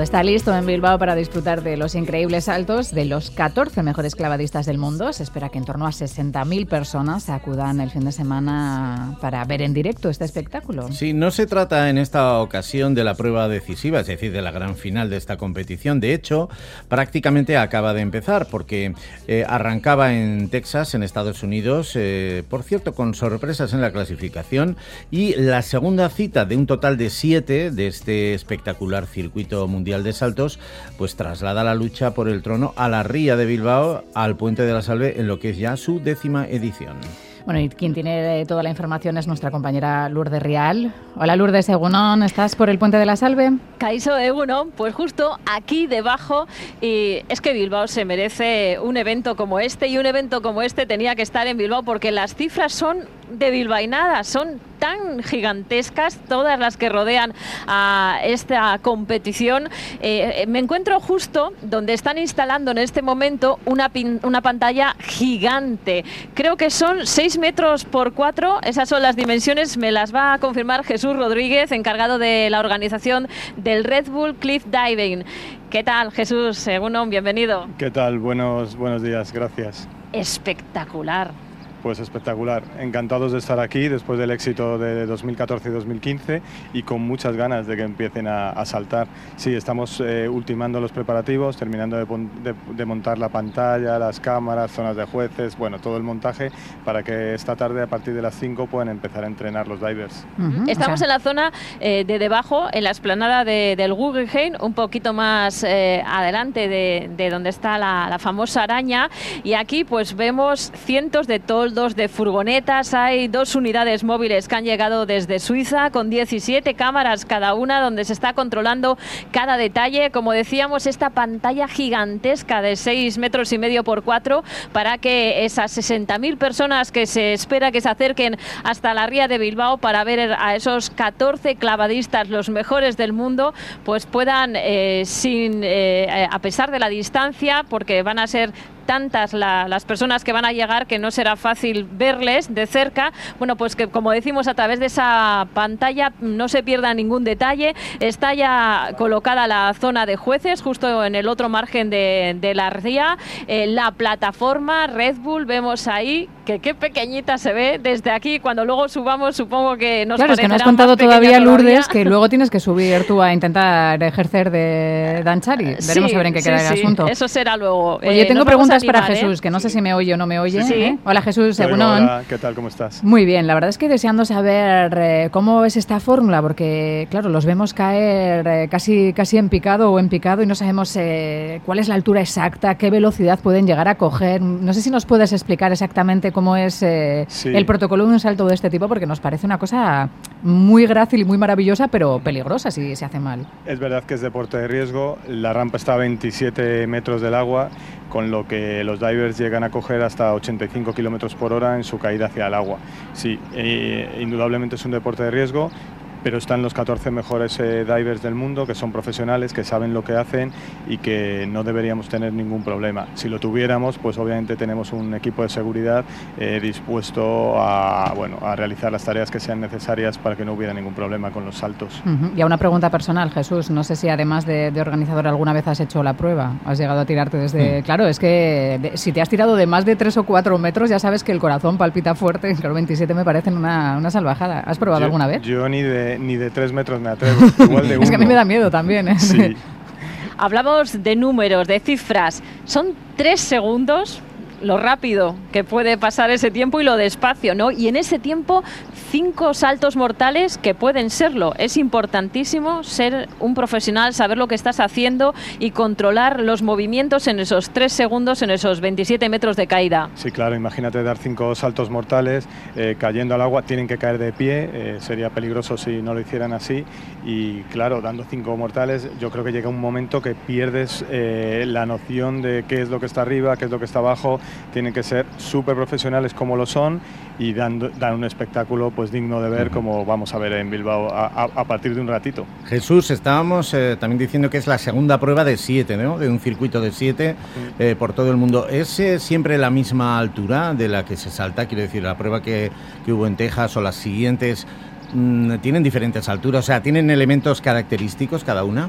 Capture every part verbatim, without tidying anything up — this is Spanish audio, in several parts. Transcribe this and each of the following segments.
está listo en Bilbao para disfrutar de los increíbles saltos de los catorce mejores clavadistas del mundo. Se espera que en torno a sesenta mil personas acudan el fin de semana para ver en directo este espectáculo. Sí, no se trata en esta ocasión de la prueba decisiva, es decir, de la gran final de esta competición. De hecho, prácticamente acaba de empezar porque eh, arrancaba en Texas, en Estados Unidos, eh, por cierto, con sorpresas en la clasificación, y la segunda cita de un total de siete de este espectacular circuito mundial de saltos, pues traslada la lucha por el trono a la Ría de Bilbao, al Puente de la Salve, en lo que es ya su décima edición. Bueno, y quien tiene toda la información es nuestra compañera Lourdes Rial. Hola Lourdes, Egunon, ¿estás por el Puente de la Salve? Kaixo, Egunon, pues justo aquí debajo, y es que Bilbao se merece un evento como este, y un evento como este tenía que estar en Bilbao porque las cifras son de bilbainadas, son tan gigantescas todas las que rodean a esta competición. Eh, me encuentro justo donde están instalando en este momento una, pin, una pantalla gigante. Creo que son seis metros por cuatro, esas son las dimensiones, me las va a confirmar Jesús Rodríguez, encargado de la organización del Red Bull Cliff Diving. ¿Qué tal, Jesús? Según bienvenido. ¿Qué tal? Buenos, buenos días, gracias. Espectacular. Pues espectacular, encantados de estar aquí después del éxito de dos mil catorce y dos mil quince y con muchas ganas de que empiecen a, a saltar. Sí, estamos eh, ultimando los preparativos, terminando de, de, de montar la pantalla, las cámaras, zonas de jueces, bueno, todo el montaje para que esta tarde a partir de las cinco puedan empezar a entrenar los divers. Uh-huh. Estamos en la zona eh, de debajo, en la explanada de, del Guggenheim, un poquito más eh, adelante de, de donde está la, la famosa araña, y aquí pues vemos cientos de toldos de furgonetas, hay dos unidades móviles que han llegado desde Suiza con diecisiete cámaras cada una donde se está controlando cada detalle. Como decíamos, esta pantalla gigantesca de seis metros y medio por cuatro para que esas sesenta mil personas que se espera que se acerquen hasta la Ría de Bilbao para ver a esos catorce clavadistas, los mejores del mundo, pues puedan, eh, sin eh, a pesar de la distancia, porque van a ser tantas la, las personas que van a llegar que no será fácil verles de cerca, bueno, pues que como decimos a través de esa pantalla no se pierda ningún detalle. Está ya colocada la zona de jueces justo en el otro margen de, de la ría, eh, la plataforma Red Bull, vemos ahí que qué pequeñita se ve desde aquí. Cuando luego subamos supongo que nos claro, es que no has contado todavía, Lourdes, que luego tienes que subir tú a intentar ejercer de Danchari. Veremos sí, a ver en qué sí, queda sí, el asunto. Eso será luego. Oye, eh, tengo preguntas animar, para ¿eh? Jesús, que no sé si me oye o no me oye. Sí. ¿eh? Hola Jesús, según Hola, ¿qué tal? ¿Cómo estás? Muy bien, la verdad es que deseando saber eh, cómo es esta fórmula, porque claro, los vemos caer eh, casi, casi en picado o en picado y no sabemos eh, cuál es la altura exacta, qué velocidad pueden llegar a coger. No sé si nos puedes explicar exactamente cómo es eh, sí. el protocolo de un salto de este tipo, porque nos parece una cosa muy grácil y muy maravillosa, pero peligrosa si se hace mal. Es verdad que es deporte de riesgo, la rampa está a veintisiete metros del agua, con lo que los divers llegan a coger hasta ochenta y cinco kilómetros por hora en su caída hacia el agua. Sí, eh, indudablemente es un deporte de riesgo, pero están los catorce mejores eh, divers del mundo, que son profesionales, que saben lo que hacen y que no deberíamos tener ningún problema. Si lo tuviéramos, pues obviamente tenemos un equipo de seguridad eh, dispuesto a, bueno, a realizar las tareas que sean necesarias para que no hubiera ningún problema con los saltos. Uh-huh. Y a una pregunta personal, Jesús, no sé si además de, de organizador alguna vez has hecho la prueba, has llegado a tirarte desde... Mm. Claro, es que de, si te has tirado de más de tres o cuatro metros, ya sabes que el corazón palpita fuerte, claro, veintisiete me parecen una, una salvajada. ¿Has probado yo, alguna vez? Yo ni de ni de tres metros me atrevo, igual de uno. Es que a mí me da miedo también, ¿eh? Sí. Hablamos de números, de cifras. Son tres segundos lo rápido que puede pasar ese tiempo y lo despacio, ¿no? Y en ese tiempo, cinco saltos mortales que pueden serlo. Es importantísimo ser un profesional, saber lo que estás haciendo y controlar los movimientos en esos tres segundos, en esos veintisiete metros de caída. Sí, claro, imagínate dar cinco saltos mortales eh, cayendo al agua, tienen que caer de pie, eh, sería peligroso si no lo hicieran así. Y claro, dando cinco mortales, yo creo que llega un momento que pierdes eh, la noción de qué es lo que está arriba, qué es lo que está abajo. Tienen que ser súper profesionales como lo son y dando, dar un espectáculo pues digno de ver, como vamos a ver en Bilbao a, a, a partir de un ratito. Jesús, estábamos eh, también diciendo que es la segunda prueba de siete, ¿no? De un circuito de siete eh, por todo el mundo. ¿Es eh, siempre la misma altura de la que se salta? Quiero decir, la prueba que, que hubo en Texas o las siguientes, mmm, ¿tienen diferentes alturas? O sea, ¿tienen elementos característicos cada una?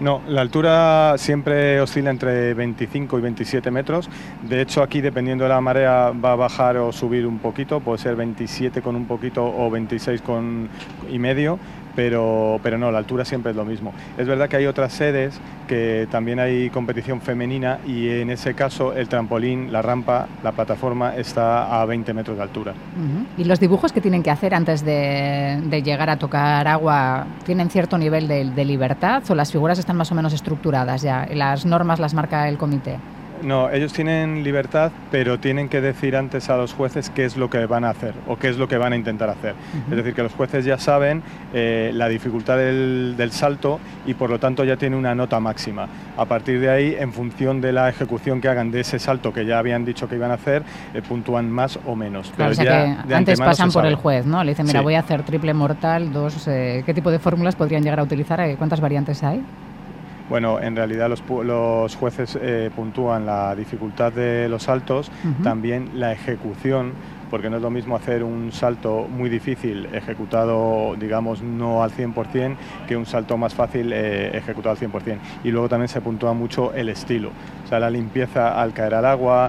No, la altura siempre oscila entre veinticinco y veintisiete metros. De hecho, aquí, dependiendo de la marea, va a bajar o subir un poquito. Puede ser veintisiete con un poquito o veintiséis con y medio. Pero, pero no, la altura siempre es lo mismo. Es verdad que hay otras sedes que también hay competición femenina y en ese caso el trampolín, la rampa, la plataforma está a veinte metros de altura. Uh-huh. ¿Y los dibujos que tienen que hacer antes de, de llegar a tocar agua tienen cierto nivel de, de libertad o las figuras están más o menos estructuradas ya? ¿Las normas las marca el comité? No, ellos tienen libertad, pero tienen que decir antes a los jueces qué es lo que van a hacer o qué es lo que van a intentar hacer. Uh-huh. Es decir, que los jueces ya saben eh, la dificultad del, del salto y por lo tanto ya tienen una nota máxima. A partir de ahí, en función de la ejecución que hagan de ese salto que ya habían dicho que iban a hacer, eh, puntúan más o menos. Claro, pero o sea ya que antes pasan por el juez, ¿no? Le dicen, mira, sí. voy a hacer triple mortal, dos, eh, ¿qué tipo de fórmulas podrían llegar a utilizar? ¿Cuántas variantes hay? Bueno, en realidad los, los jueces eh, puntúan la dificultad de los saltos, uh-huh. también la ejecución, porque no es lo mismo hacer un salto muy difícil ejecutado, digamos, no al cien por cien, que un salto más fácil eh, ejecutado al cien por cien. Y luego también se puntúa mucho el estilo, o sea, la limpieza al caer al agua,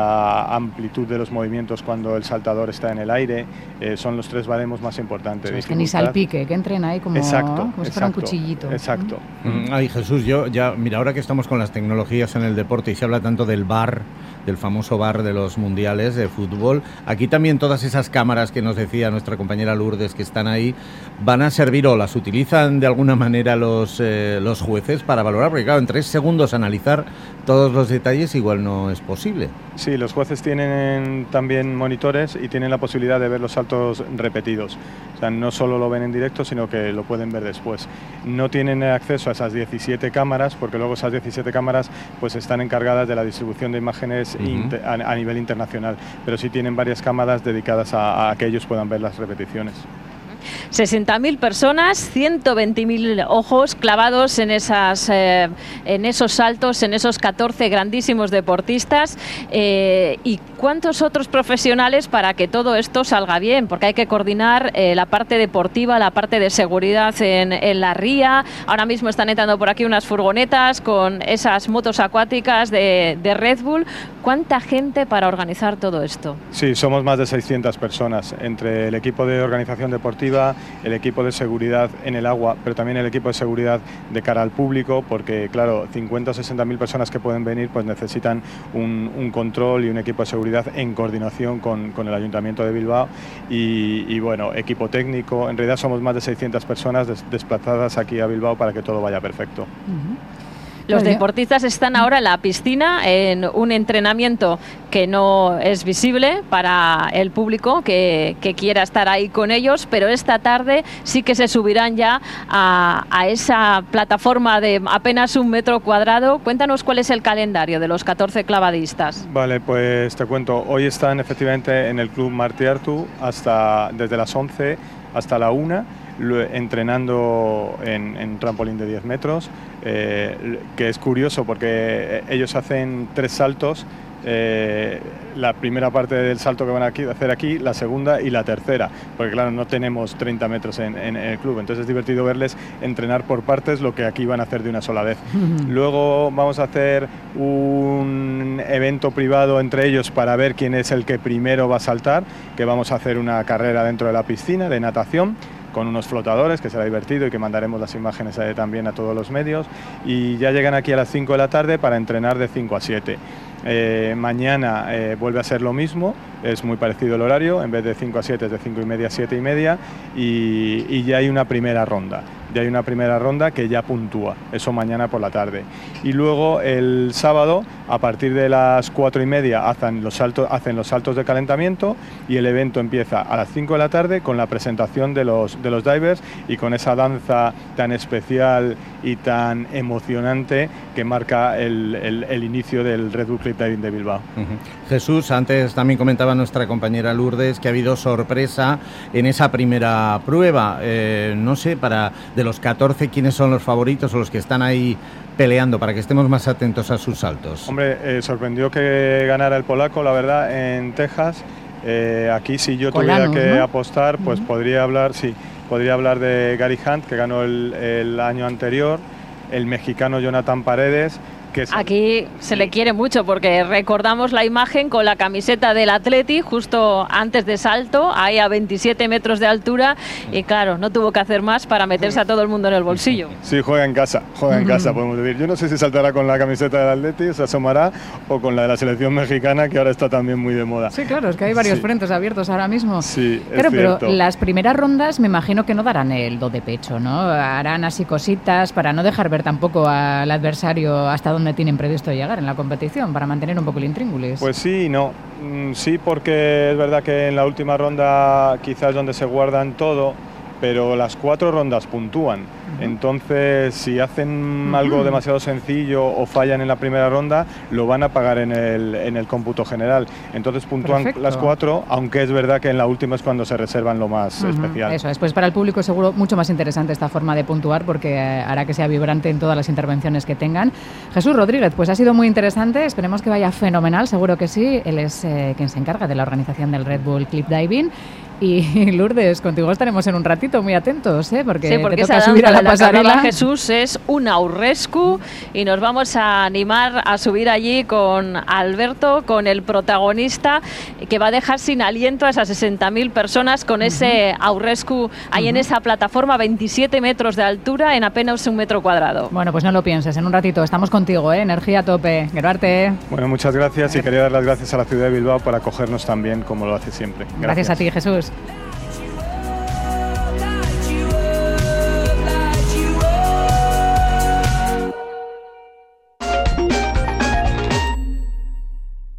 la amplitud de los movimientos cuando el saltador está en el aire, eh, son los tres baremos más importantes. Sí, es que ni salpique, que entren ahí como, exacto, como si fuera un cuchillito. Exacto. Mm. Ay, Jesús, yo ya, mira, ahora que estamos con las tecnologías en el deporte y se habla tanto del V A R, del famoso V A R de los mundiales de fútbol, aquí también todas esas cámaras que nos decía nuestra compañera Lourdes que están ahí, ¿van a servir o las utilizan de alguna manera los, eh, los jueces para valorar? Porque claro, en tres segundos analizar todos los detalles igual no es posible. Sí, los jueces tienen también monitores y tienen la posibilidad de ver los saltos repetidos. O sea, no solo lo ven en directo, sino que lo pueden ver después. No tienen acceso a esas diecisiete cámaras, porque luego esas diecisiete cámaras pues están encargadas de la distribución de imágenes uh-huh. inter, a, a nivel internacional, pero sí tienen varias cámaras dedicadas a, a que ellos puedan ver las repeticiones. sesenta mil personas, ciento veinte mil ojos clavados en, esas, eh, en esos saltos, en esos catorce grandísimos deportistas. Eh, ¿Y cuántos otros profesionales para que todo esto salga bien? Porque hay que coordinar eh, la parte deportiva, la parte de seguridad en, en la ría. Ahora mismo están entrando por aquí unas furgonetas con esas motos acuáticas de, de Red Bull. ¿Cuánta gente para organizar todo esto? Sí, somos más de seiscientas personas, entre el equipo de organización deportiva, el equipo de seguridad en el agua, pero también el equipo de seguridad de cara al público, porque claro, cincuenta o sesenta mil personas que pueden venir pues necesitan un, un control y un equipo de seguridad en coordinación con, con el Ayuntamiento de Bilbao y, y bueno, equipo técnico. En realidad somos más de seiscientas personas des, desplazadas aquí a Bilbao para que todo vaya perfecto. Uh-huh. Los deportistas están ahora en la piscina en un entrenamiento que no es visible para el público que, que quiera estar ahí con ellos, pero esta tarde sí que se subirán ya a, a esa plataforma de apenas un metro cuadrado. Cuéntanos cuál es el calendario de los catorce clavadistas. Vale, pues te cuento. Hoy están efectivamente en el Club Martí Artú hasta, desde las once hasta la una. Entrenando en, en trampolín de diez metros, eh, que es curioso porque ellos hacen tres saltos, eh, la primera parte del salto que van a hacer aquí, la segunda y la tercera, porque claro, no tenemos treinta metros en, en, en el club, entonces es divertido verles entrenar por partes lo que aquí van a hacer de una sola vez. Uh-huh. Luego vamos a hacer un evento privado entre ellos para ver quién es el que primero va a saltar, que vamos a hacer una carrera dentro de la piscina de natación, con unos flotadores, que será divertido y que mandaremos las imágenes eh, también a todos los medios, y ya llegan aquí a las cinco de la tarde para entrenar de cinco a siete. Eh, mañana eh, vuelve a ser lo mismo, es muy parecido el horario, en vez de cinco a siete es de cinco y media a siete y media, y, y ya hay una primera ronda. Ya hay una primera ronda que ya puntúa, eso mañana por la tarde. Y luego el sábado, a partir de las cuatro y media, hacen los saltos, hacen los saltos de calentamiento y el evento empieza a las cinco de la tarde con la presentación de los, de los divers y con esa danza tan especial y tan emocionante que marca el, el, el inicio del Red Bull Cliff Diving de Bilbao. Uh-huh. Jesús, antes también comentaba nuestra compañera Lourdes que ha habido sorpresa en esa primera prueba. Eh, no sé, para de los catorce, ¿quiénes son los favoritos o los que están ahí peleando para que estemos más atentos a sus saltos? Hombre, eh, sorprendió que ganara el polaco, la verdad, en Texas. Eh, aquí si yo Colano, tuviera que ¿no? apostar, pues uh-huh. podría hablar, sí, podría hablar de Gary Hunt, que ganó el, el año anterior. el mexicano Jonathan Paredes. Que es... Aquí se le quiere mucho porque recordamos la imagen con la camiseta del Atleti justo antes de salto, ahí a veintisiete metros de altura, y claro, no tuvo que hacer más para meterse a todo el mundo en el bolsillo. Sí, juega en casa, juega en casa, podemos decir. Yo no sé si saltará con la camiseta del Atleti, se asomará, o con la de la selección mexicana, que ahora está también muy de moda. Sí, claro, es que hay varios sí. frentes abiertos ahora mismo. Sí, es claro, cierto. Pero las primeras rondas me imagino que no darán el do de pecho, ¿no? Harán así cositas para no dejar ver tampoco al adversario hasta dónde tienen previsto llegar en la competición, para mantener un poco el intríngulis. Pues sí y no. Sí, porque es verdad que en la última ronda quizás es donde se guardan todo, pero las cuatro rondas puntúan. Uh-huh. Entonces, si hacen uh-huh. algo demasiado sencillo o fallan en la primera ronda, lo van a pagar en el, en el cómputo general. Entonces puntúan Perfecto. Las cuatro, aunque es verdad que en la última es cuando se reservan lo más uh-huh. especial. Eso es, pues para el público seguro mucho más interesante esta forma de puntuar, porque hará que sea vibrante en todas las intervenciones que tengan. Jesús Rodríguez, pues ha sido muy interesante, esperemos que vaya fenomenal, seguro que sí. Él es eh, quien se encarga de la organización del Red Bull Cliff Diving. Y Lourdes, contigo estaremos en un ratito muy atentos, ¿eh? porque, sí, porque te toca subir a la, la pasarela. Jesús es un aurrescu y nos vamos a animar a subir allí con Alberto, con el protagonista que va a dejar sin aliento a esas sesenta mil personas con uh-huh. ese aurrescu ahí uh-huh. en esa plataforma, veintisiete metros de altura en apenas un metro cuadrado. Bueno, pues no lo pienses, en un ratito estamos contigo, ¿eh? Energía a tope. Gero arte. Bueno, muchas gracias y quería dar las gracias a la ciudad de Bilbao por acogernos tan bien como lo hace siempre. Gracias, gracias a ti, Jesús.